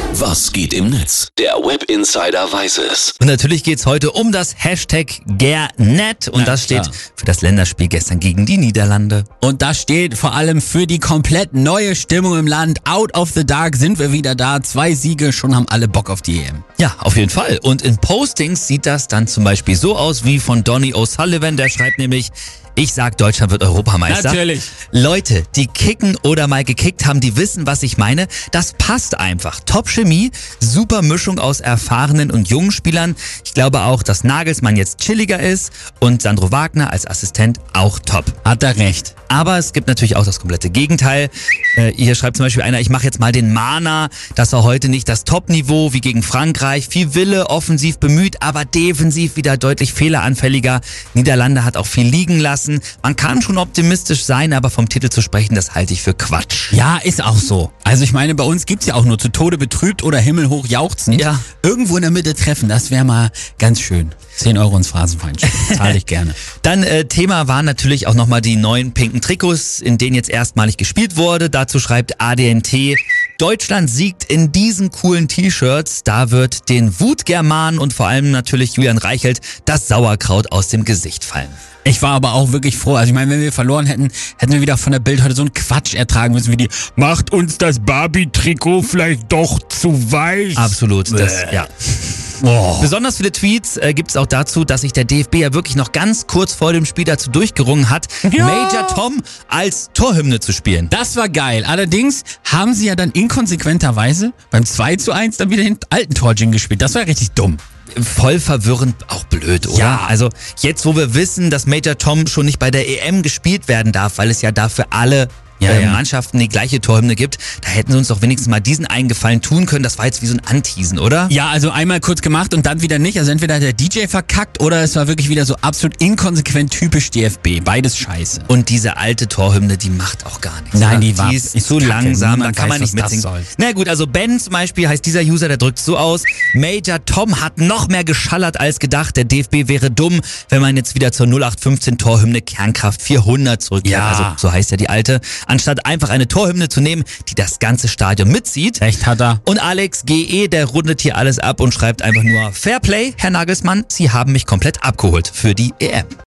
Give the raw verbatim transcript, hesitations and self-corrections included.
Was geht im Netz? Der Web Insider weiß es. Und natürlich geht's heute um das Hashtag Gernet. Und Na das steht klar. für das Länderspiel gestern gegen die Niederlande. Und das steht vor allem für die komplett neue Stimmung im Land. Out of the dark sind wir wieder da. Zwei Siege, schon haben alle Bock auf die E M. Ja, auf jeden Fall. Und in Postings sieht das dann zum Beispiel so aus wie von Donny O'Sullivan. Der schreibt nämlich: Ich sag, Deutschland wird Europameister. Natürlich. Leute, die kicken oder mal gekickt haben, die wissen, was ich meine. Das passt einfach. Top-Chemie, super Mischung aus erfahrenen und jungen Spielern. Ich glaube auch, dass Nagelsmann jetzt chilliger ist und Sandro Wagner als Assistent auch top. Hat er recht. Aber es gibt natürlich auch das komplette Gegenteil. Äh, hier schreibt zum Beispiel einer: Ich mache jetzt mal den Mahner. Das war heute nicht das Top-Niveau wie gegen Frankreich. Viel Wille, offensiv bemüht, aber defensiv wieder deutlich fehleranfälliger. Niederlande hat auch viel liegen lassen. Man kann schon optimistisch sein, aber vom Titel zu sprechen, das halte ich für Quatsch. Ja, ist auch so. Also ich meine, bei uns gibt's ja auch nur zu Tode betrübt oder himmelhoch jauchzend. Ja. Irgendwo in der Mitte treffen, das wäre mal ganz schön. zehn Euro ins Phrasenfeind. Zahle ich gerne. Dann äh, Thema waren natürlich auch nochmal die neuen pinken Trikots, in denen jetzt erstmalig gespielt wurde. Dazu schreibt A D N T: Deutschland siegt in diesen coolen T-Shirts. Da wird den Wutgermanen und vor allem natürlich Julian Reichelt das Sauerkraut aus dem Gesicht fallen. Ich war aber auch wirklich froh. Also ich meine, wenn wir verloren hätten, hätten wir wieder von der Bild heute so einen Quatsch ertragen müssen wie die: Macht uns das Barbie-Trikot vielleicht doch zu weich? Absolut, das, Bäh. ja. Oh. Besonders viele Tweets äh, gibt es auch dazu, dass sich der D F B ja wirklich noch ganz kurz vor dem Spiel dazu durchgerungen hat, Ja. Major Tom als Torhymne zu spielen. Das war geil. Allerdings haben sie ja dann inkonsequenterweise beim zwei zu eins dann wieder den alten Torjing gespielt. Das war richtig dumm. Voll verwirrend, auch blöd, oder? Ja. Also jetzt, wo wir wissen, dass Major Tom schon nicht bei der E M gespielt werden darf, weil es ja da für alle Ja, äh, ja. Mannschaften die gleiche Torhymne gibt, da hätten sie uns doch wenigstens mal diesen Eingefallen tun können. Das war jetzt wie so ein Anteasen, oder? Ja, also einmal kurz gemacht und dann wieder nicht. Also entweder hat der D J verkackt oder es war wirklich wieder so absolut inkonsequent typisch D F B. Beides scheiße. Und diese alte Torhymne, die macht auch gar nichts. Nein, oder? die war- die ist ist zu kacke. langsam, da Niemand kann man weiß, nicht was das mitsingen. soll. Na gut, also Ben zum Beispiel heißt dieser User, der drückt so aus: Major Tom hat noch mehr geschallert als gedacht. Der D F B wäre dumm, wenn man jetzt wieder zur null acht fünfzehn Torhymne Kernkraft vierhundert zurückkehrt. Ja. Also so heißt ja die alte. Anstatt einfach eine Torhymne zu nehmen, die das ganze Stadion mitzieht. Recht hat er. Und Alex G E, der rundet hier alles ab und schreibt einfach nur: Fairplay, Herr Nagelsmann, Sie haben mich komplett abgeholt für die E M.